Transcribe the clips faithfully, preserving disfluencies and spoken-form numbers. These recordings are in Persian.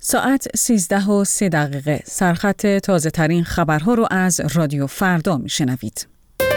ساعت سیزده و سه دقیقه. سرخط تازه ترین خبرها رو از رادیو فردا میشنوید.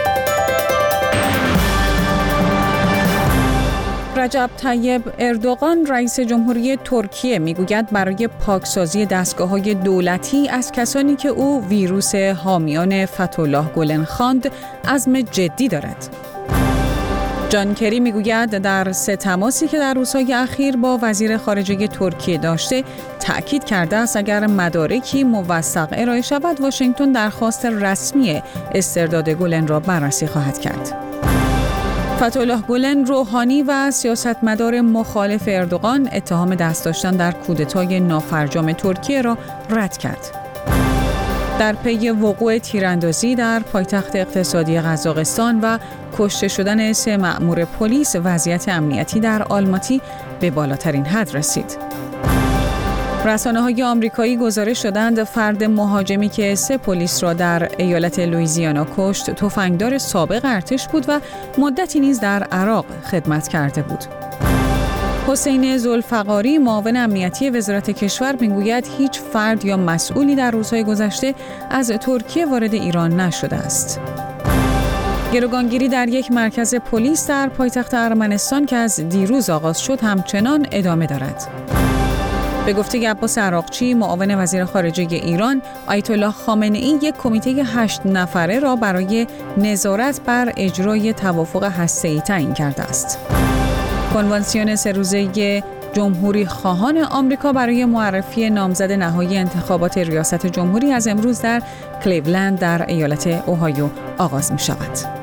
رجب طیب اردوغان رئیس جمهوری ترکیه میگوید برای پاکسازی دستگاه‌های دولتی از کسانی که او ویروس حامیان فتح‌الله گلن خواند عزم جدی دارد. جان کری میگوید در سه تماسی که در روزهای اخیر با وزیر خارجه ترکیه داشته تأکید کرده است اگر مدارکی موثق ارائه شود واشنگتن درخواست رسمی استرداد گلن را بررسی خواهد کرد. فتح‌الله گلن، روحانی و سیاستمدار مخالف اردوغان اتهام دست داشتن در کودتای نافرجام ترکیه را رد کرد. در پی وقوع تیراندازی در پایتخت اقتصادی قزاقستان و کشته شدن سه مأمور پلیس، وضعیت امنیتی در آلماتی به بالاترین حد رسید. رسانه‌های آمریکایی گزارش دادند فرد مهاجمی که سه پلیس را در ایالت لوئیزیانا کشت، تفنگدار سابق ارتش بود و مدتی نیز در عراق خدمت کرده بود. حسین ذوالفقاری، معاون امنیتی وزارت کشور، میگوید هیچ فرد یا مسئولی در روزهای گذشته از ترکیه وارد ایران نشده است. گروگانگیری در یک مرکز پلیس در پایتخت ارمنستان که از دیروز آغاز شد همچنان ادامه دارد. به گفته عباس عراقچی، معاون وزیر خارجه ایران، آیت الله خامنه‌ای یک کمیته هشت نفره را برای نظارت بر اجرای توافق هسته‌ای تعیین کرده است. کنوانسیون سه روزه جمهوری خواهان آمریکا برای معرفی نامزد نهایی انتخابات ریاست جمهوری از امروز در کلیولند در ایالت اوهایو آغاز می شود.